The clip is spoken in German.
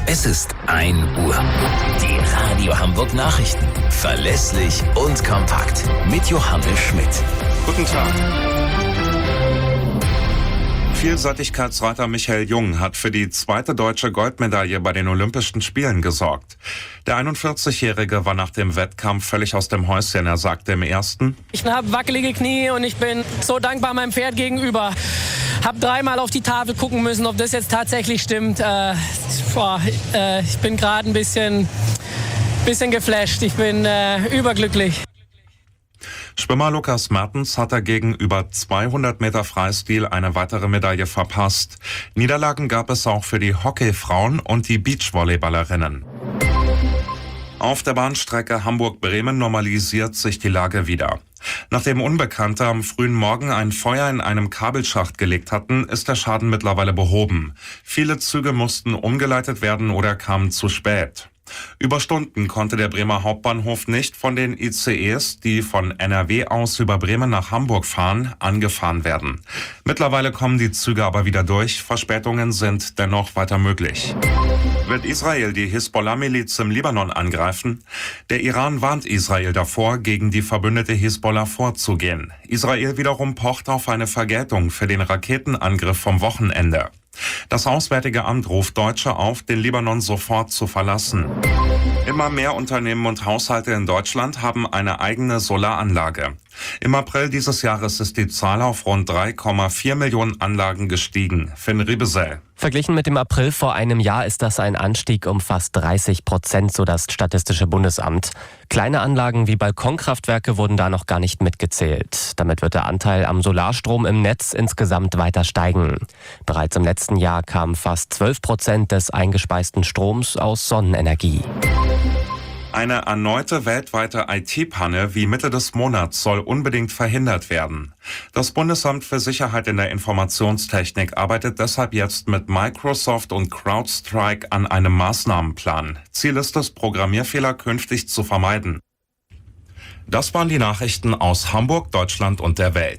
Es ist 1 Uhr. Die Radio Hamburg Nachrichten. Verlässlich und kompakt. Mit Johannes Schmidt. Guten Tag. Vielseitigkeitsreiter Michael Jung hat für die 2. deutsche Goldmedaille bei den Olympischen Spielen gesorgt. Der 41-Jährige war nach dem Wettkampf völlig aus dem Häuschen. Er sagte im ersten: Ich habe wackelige Knie und ich bin so dankbar meinem Pferd gegenüber. Habe 3-mal auf die Tafel gucken müssen, ob das jetzt tatsächlich stimmt. Ich bin gerade ein bisschen geflasht. Ich bin überglücklich. Schwimmer Lukas Mertens hat dagegen über 200 Meter Freistil eine weitere Medaille verpasst. Niederlagen gab es auch für die Hockeyfrauen und die Beachvolleyballerinnen. Auf der Bahnstrecke Hamburg-Bremen normalisiert sich die Lage wieder. Nachdem Unbekannte am frühen Morgen ein Feuer in einem Kabelschacht gelegt hatten, ist der Schaden mittlerweile behoben. Viele Züge mussten umgeleitet werden oder kamen zu spät. Über Stunden konnte der Bremer Hauptbahnhof nicht von den ICEs, die von NRW aus über Bremen nach Hamburg fahren, angefahren werden. Mittlerweile kommen die Züge aber wieder durch. Verspätungen sind dennoch weiter möglich. Wird Israel die Hisbollah-Miliz im Libanon angreifen? Der Iran warnt Israel davor, gegen die verbündete Hisbollah vorzugehen. Israel wiederum pocht auf eine Vergeltung für den Raketenangriff vom Wochenende. Das Auswärtige Amt ruft Deutsche auf, den Libanon sofort zu verlassen. Immer mehr Unternehmen und Haushalte in Deutschland haben eine eigene Solaranlage. Im April dieses Jahres ist die Zahl auf rund 3,4 Millionen Anlagen gestiegen. Finn Riebesell. Verglichen mit dem April vor einem Jahr ist das ein Anstieg um fast 30%, so das Statistische Bundesamt. Kleine Anlagen wie Balkonkraftwerke wurden da noch gar nicht mitgezählt. Damit wird der Anteil am Solarstrom im Netz insgesamt weiter steigen. Bereits im letzten Jahr kamen fast 12% des eingespeisten Stroms aus Sonnenenergie. Eine erneute weltweite IT-Panne wie Mitte des Monats soll unbedingt verhindert werden. Das Bundesamt für Sicherheit in der Informationstechnik arbeitet deshalb jetzt mit Microsoft und CrowdStrike an einem Maßnahmenplan. Ziel ist es, Programmierfehler künftig zu vermeiden. Das waren die Nachrichten aus Hamburg, Deutschland und der Welt.